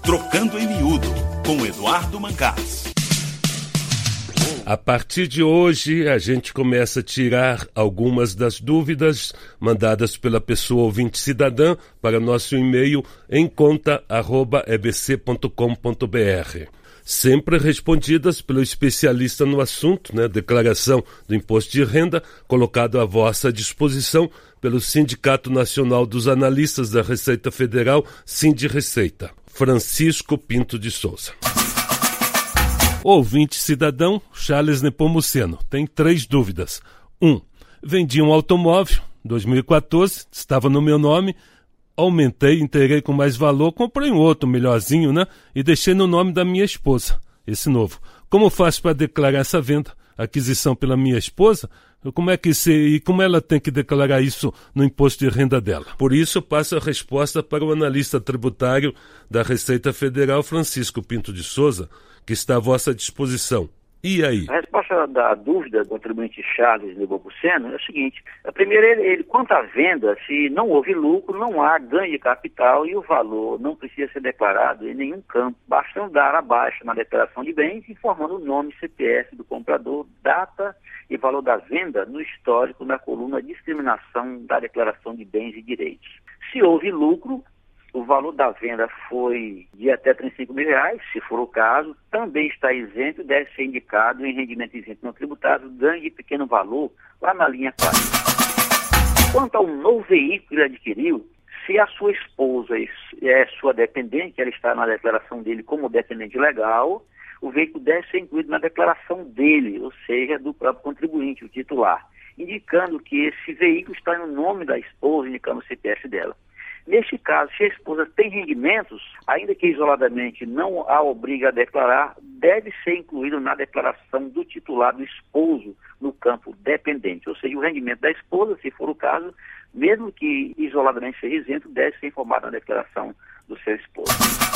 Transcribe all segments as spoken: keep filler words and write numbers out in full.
Trocando em Miúdo, com Eduardo Mancás. A partir de hoje, a gente começa a tirar algumas das dúvidas mandadas pela pessoa ouvinte cidadã para nosso e-mail em conta arroba e b c ponto com ponto b r. Sempre respondidas pelo especialista no assunto, né, declaração do imposto de renda, colocado à vossa disposição pelo Sindicato Nacional dos Analistas da Receita Federal, Sindireceita, Francisco Pinto de Souza. Ouvinte cidadão, Charles Nepomuceno, tem três dúvidas. Um, vendi um automóvel, dois mil e quatorze, estava no meu nome, aumentei, integrei com mais valor, comprei um outro melhorzinho, né? E deixei no nome da minha esposa, esse novo. Como faço para declarar essa venda? Aquisição pela minha esposa? Como é que se, e como ela tem que declarar isso no imposto de renda dela? Por isso, eu passo a resposta para o analista tributário da Receita Federal, Francisco Pinto de Souza, que está à vossa disposição. E aí? A resposta da dúvida do contribuinte Charles Nepomuceno é o seguinte: a primeira, ele, ele, quanto à venda, se não houve lucro, não há ganho de capital e o valor não precisa ser declarado em nenhum campo. Basta dar a baixa na declaração de bens, informando o nome C P F do comprador, data e valor da venda no histórico na coluna Discriminação da Declaração de Bens e Direitos. Se houve lucro, o valor da venda foi de até trinta e cinco mil reais, se for o caso, também está isento e deve ser indicado em rendimento isento não tributável, ganho de pequeno valor, lá na linha quatro. Quanto ao novo veículo que ele adquiriu, se a sua esposa é sua dependente, ela está na declaração dele como dependente legal, o veículo deve ser incluído na declaração dele, ou seja, do próprio contribuinte, o titular, indicando que esse veículo está no nome da esposa, indicando o C P F dela. Neste caso, se a esposa tem rendimentos, ainda que isoladamente não a obriga a declarar, deve ser incluído na declaração do titular do esposo no campo dependente. Ou seja, o rendimento da esposa, se for o caso, mesmo que isoladamente seja isento, deve ser informado na declaração do seu esposo.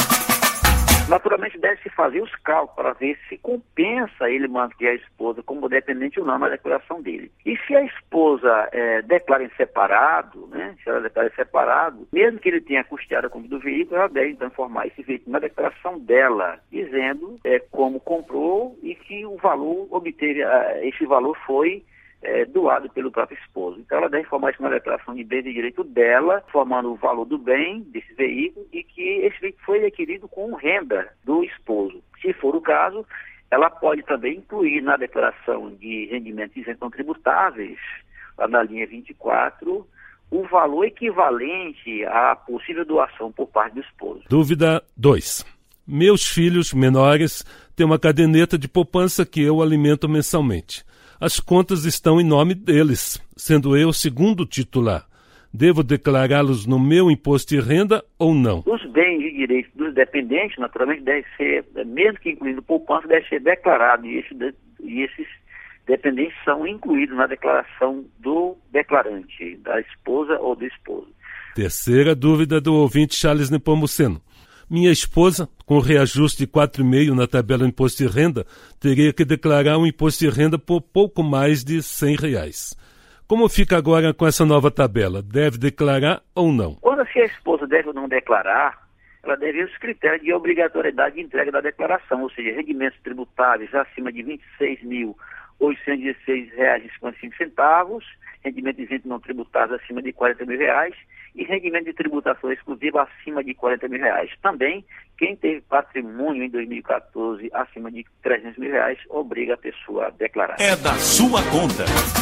Naturalmente, deve-se fazer os cálculos para ver se compensa ele manter a esposa como dependente ou não na declaração dele. E se a esposa é, declara em separado, né, se ela declara em separado, mesmo que ele tenha custeado a compra do veículo, ela deve então informar esse veículo na declaração dela, dizendo é, como comprou e que o valor obteve, esse valor foi É, doado pelo próprio esposo. Então ela deve informar isso na declaração de bens e direito dela, formando o valor do bem desse veículo e que esse veículo foi adquirido com renda do esposo. Se for o caso, ela pode também incluir na declaração de rendimentos isentos não tributáveis, lá na linha vinte e quatro, o valor equivalente à possível doação por parte do esposo. Dúvida dois. Meus filhos menores têm uma caderneta de poupança que eu alimento mensalmente. As contas estão em nome deles, sendo eu o segundo titular. Devo declará-los no meu imposto de renda ou não? Os bens e direitos dos dependentes, naturalmente, devem ser, mesmo que incluindo poupança, deve ser declarado. E, esse, e esses dependentes são incluídos na declaração do declarante, da esposa ou do esposo. Terceira dúvida do ouvinte Charles Nepomuceno. Minha esposa, com reajuste de quatro vírgula cinco na tabela do imposto de renda, teria que declarar um imposto de renda por pouco mais de cem reais. Como fica agora com essa nova tabela? Deve declarar ou não? Quando se a esposa deve ou não declarar, ela deve ver os critérios de obrigatoriedade de entrega da declaração, ou seja, rendimentos tributáveis acima de vinte e seis mil oitocentos e dezesseis reais e cinquenta e cinco centavos, rendimento isento não tributável acima de quarenta mil reais e rendimento de tributação exclusiva acima de quarenta mil reais. Também, quem teve patrimônio em dois mil e quatorze acima de trezentos mil reais, obriga a pessoa a declarar. É da sua conta.